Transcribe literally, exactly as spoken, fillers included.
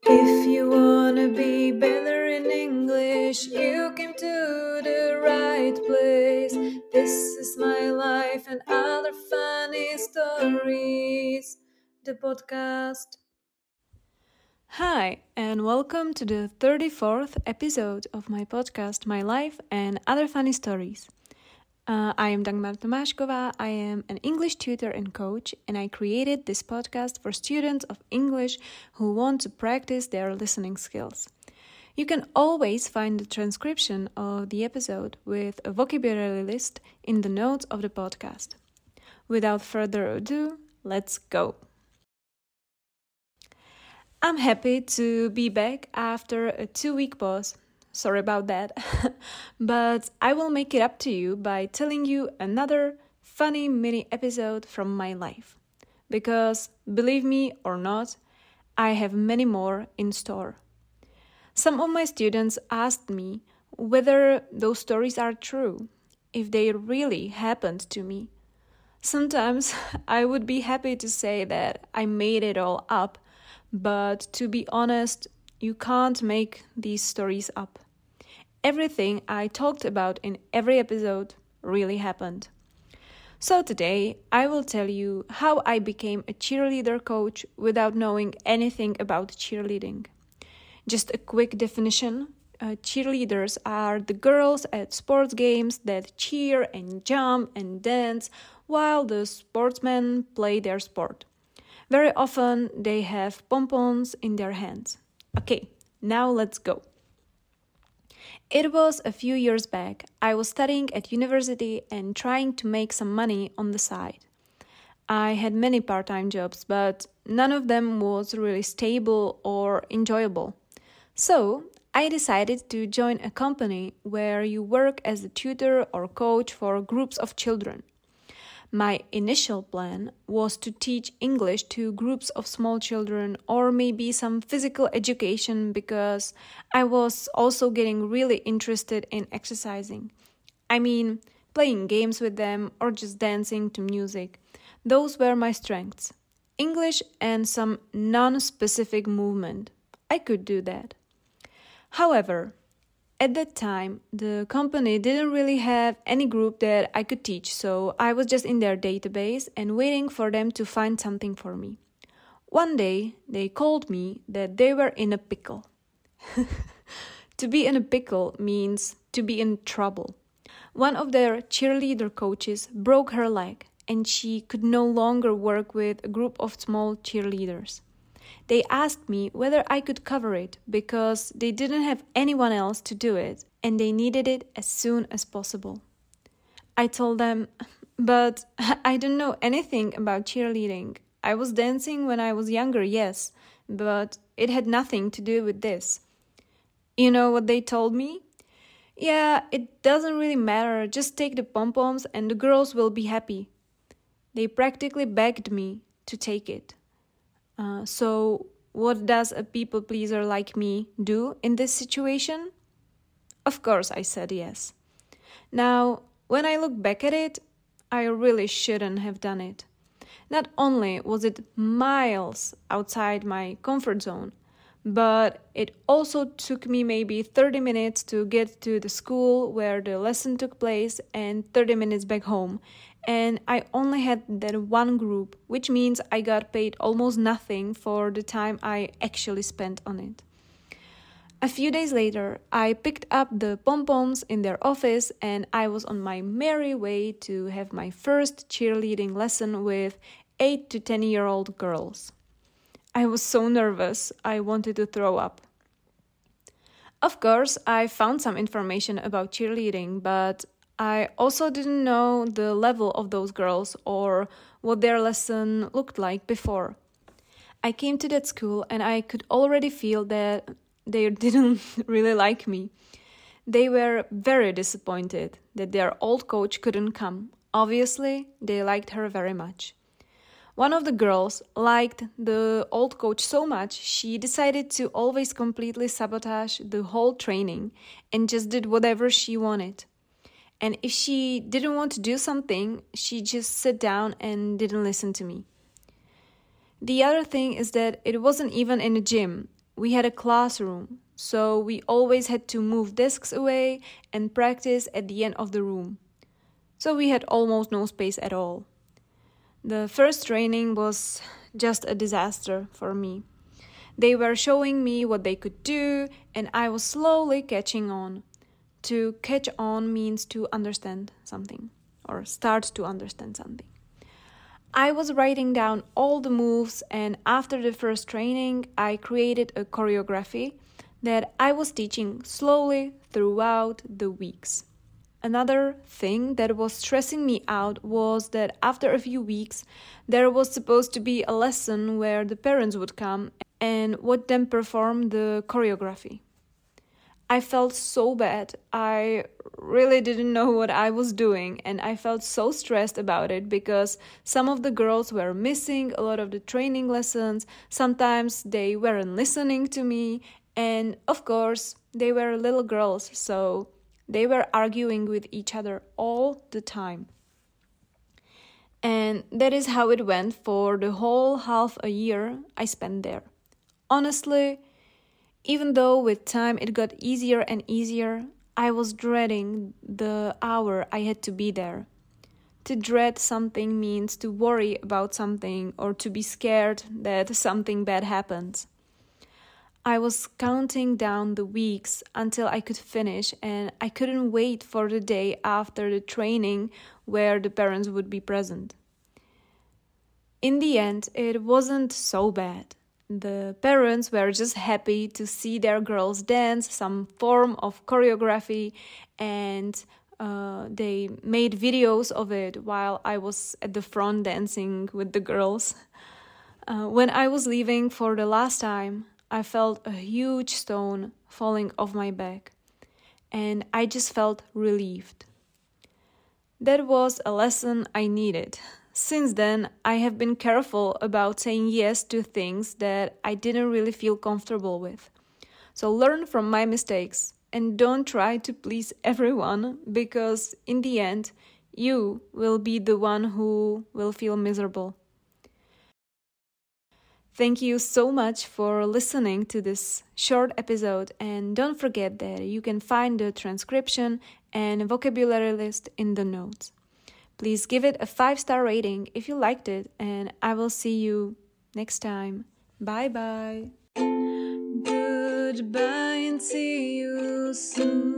If you wanna be better in English, you came to the right place. This is my life and other funny stories. The podcast. Hi, and welcome to the thirty-fourth episode of my podcast, My Life and Other Funny Stories. Uh, I am Dagmar Tomashkova. I am an English tutor and coach, and I created this podcast for students of English who want to practice their listening skills. You can always find the transcription of the episode with a vocabulary list in the notes of the podcast. Without further ado, let's go. I'm happy to be back after a two-week pause. Sorry about that, but I will make it up to you by telling you another funny mini episode from my life. Because, believe me or not, I have many more in store. Some of my students asked me whether those stories are true, if they really happened to me. Sometimes I would be happy to say that I made it all up, but to be honest, you can't make these stories up. Everything I talked about in every episode really happened. So today, I will tell you how I became a cheerleader coach without knowing anything about cheerleading. Just a quick definition. Uh, cheerleaders are the girls at sports games that cheer and jump and dance while the sportsmen play their sport. Very often, they have pom-poms in their hands. Okay, now let's go. It was a few years back. I was studying at university and trying to make some money on the side. I had many part-time jobs, but none of them was really stable or enjoyable. So, I decided to join a company where you work as a tutor or coach for groups of children. My initial plan was to teach English to groups of small children or maybe some physical education because I was also getting really interested in exercising. I mean, playing games with them or just dancing to music. Those were my strengths. English and some non-specific movement. I could do that. However, at that time, the company didn't really have any group that I could teach, so I was just in their database and waiting for them to find something for me. One day, they called me that they were in a pickle. To be in a pickle means to be in trouble. One of their cheerleader coaches broke her leg, and she could no longer work with a group of small cheerleaders. They asked me whether I could cover it because they didn't have anyone else to do it and they needed it as soon as possible. I told them, but I don't know anything about cheerleading. I was dancing when I was younger, yes, but it had nothing to do with this. You know what they told me? Yeah, it doesn't really matter, just take the pom-poms and the girls will be happy. They practically begged me to take it. Uh, so, what does a people pleaser like me do in this situation? Of course, I said yes. Now, when I look back at it, I really shouldn't have done it. Not only was it miles outside my comfort zone, but it also took me maybe thirty minutes to get to the school where the lesson took place and thirty minutes back home. And I only had that one group, which means I got paid almost nothing for the time I actually spent on it. A few days later, I picked up the pom-poms in their office and I was on my merry way to have my first cheerleading lesson with eight to ten-year-old girls. I was so nervous, I wanted to throw up. Of course, I found some information about cheerleading, but I also didn't know the level of those girls or what their lesson looked like before. I came to that school and I could already feel that they didn't really like me. They were very disappointed that their old coach couldn't come. Obviously, they liked her very much. One of the girls liked the old coach so much, she decided to always completely sabotage the whole training and just did whatever she wanted. And if she didn't want to do something, she just sat down and didn't listen to me. The other thing is that it wasn't even in a gym. we had a classroom, so we always had to move desks away and practice at the end of the room. So we had almost no space at all. The first training was just a disaster for me. They were showing me what they could do, and I was slowly catching on. To catch on means to understand something, or start to understand something. I was writing down all the moves, and after the first training, I created a choreography that I was teaching slowly throughout the weeks. Another thing that was stressing me out was that after a few weeks, there was supposed to be a lesson where the parents would come and would then perform the choreography. I felt so bad. I really didn't know what I was doing, and I felt so stressed about it because some of the girls were missing a lot of the training lessons. Sometimes they weren't listening to me, and of course, they were little girls, so they were arguing with each other all the time. And that is how it went for the whole half a year I spent there. Honestly, even though with time it got easier and easier, I was dreading the hour I had to be there. To dread something means to worry about something or to be scared that something bad happens. I was counting down the weeks until I could finish, and I couldn't wait for the day after the training where the parents would be present. In the end, it wasn't so bad. The parents were just happy to see their girls dance some form of choreography, and uh, they made videos of it while I was at the front dancing with the girls. Uh, when I was leaving for the last time, I felt a huge stone falling off my back, and I just felt relieved. That was a lesson I needed. Since then, I have been careful about saying yes to things that I didn't really feel comfortable with. So learn from my mistakes and don't try to please everyone, because in the end, you will be the one who will feel miserable. Thank you so much for listening to this short episode, and don't forget that you can find the transcription and vocabulary list in the notes. Please give it a five-star rating if you liked it, and I will see you next time. Bye-bye. Goodbye and see you soon.